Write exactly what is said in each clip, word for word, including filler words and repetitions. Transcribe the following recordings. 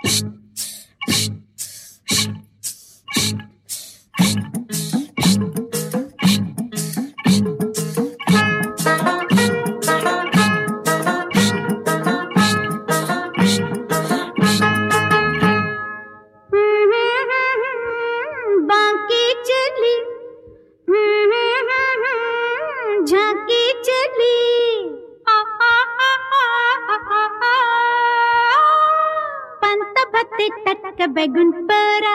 झांकी चली पंत भत्ते टटक बैगुन परा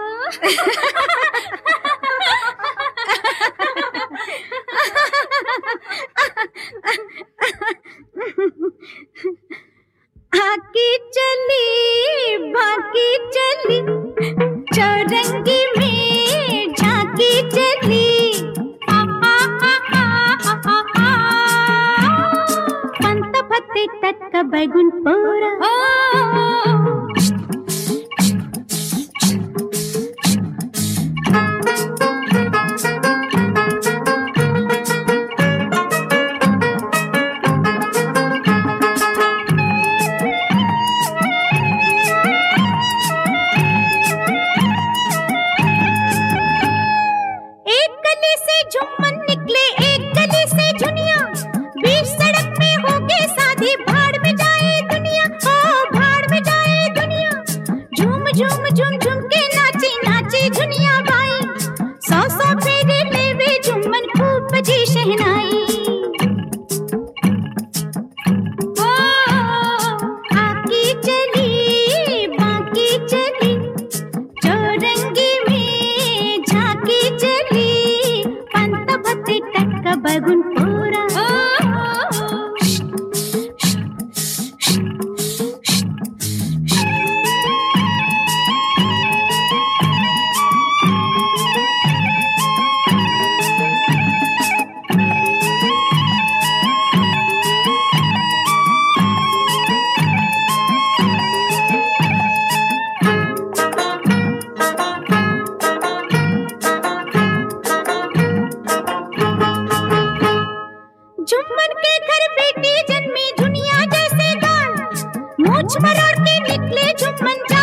आकी चली भागी चली चौरंगी में झांकी चली पंत भत्ते टटक बैगुन परा झूम झूम झूम के नाची नाची झुनिया बाई सौ सौ फेरे लेवे झूमन खूब बजी शहनाई ओ आकी चली बाकी चली चौरंगी में झांकी चली पंत भत्ते टटक बैगुन परा झुम्मन के घर बेटी जन्मी दुनिया जैसे गाल मूछ मरोड़ के निकले झुम्मन।